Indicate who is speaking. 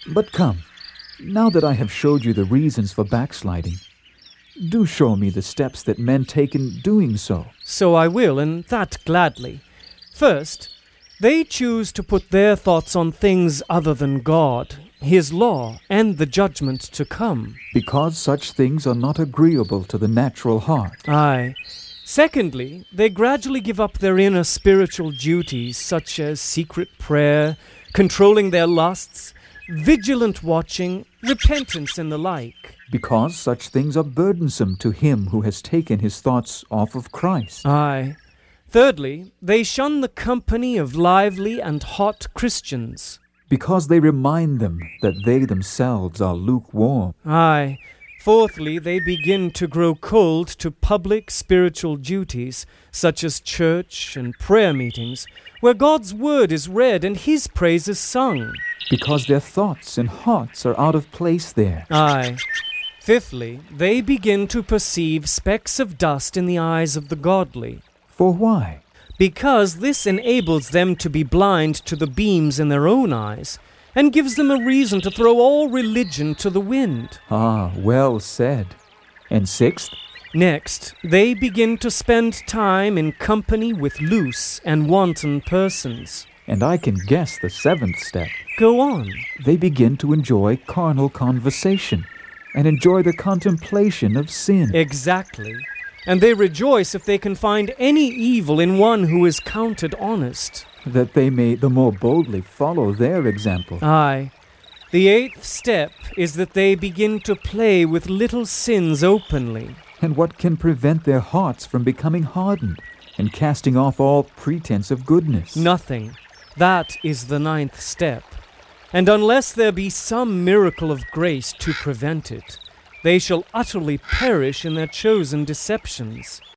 Speaker 1: But come, now that I have showed you the reasons for backsliding, do show me the steps that men take in doing so.
Speaker 2: So I will, and that gladly. First, they choose to put their thoughts on things other than God, His law, and the judgment to come.
Speaker 1: Because such things are not agreeable to the natural heart.
Speaker 2: Aye. Secondly, they gradually give up their inner spiritual duties, such as secret prayer, controlling their lusts, vigilant watching, repentance, and the like.
Speaker 1: Because such things are burdensome to him who has taken his thoughts off of Christ.
Speaker 2: Aye. Thirdly, they shun the company of lively and hot Christians.
Speaker 1: Because they remind them that they themselves are lukewarm.
Speaker 2: Aye. Fourthly, they begin to grow cold to public spiritual duties, such as church and prayer meetings, where God's word is read and His praise is sung.
Speaker 1: Because their thoughts and hearts are out of place there.
Speaker 2: Aye. Fifthly, they begin to perceive specks of dust in the eyes of the godly.
Speaker 1: For why?
Speaker 2: Because this enables them to be blind to the beams in their own eyes, and gives them a reason to throw all religion to the wind.
Speaker 1: Ah, well said. And sixth?
Speaker 2: Next, they begin to spend time in company with loose and wanton persons.
Speaker 1: And I can guess the seventh step.
Speaker 2: Go on.
Speaker 1: They begin to enjoy carnal conversation and enjoy the contemplation of sin.
Speaker 2: Exactly. And they rejoice if they can find any evil in one who is counted honest.
Speaker 1: That they may the more boldly follow their example.
Speaker 2: Aye. The eighth step is that they begin to play with little sins openly.
Speaker 1: And what can prevent their hearts from becoming hardened and casting off all pretense of goodness?
Speaker 2: Nothing. That is the ninth step. And unless there be some miracle of grace to prevent it, they shall utterly perish in their chosen deceptions.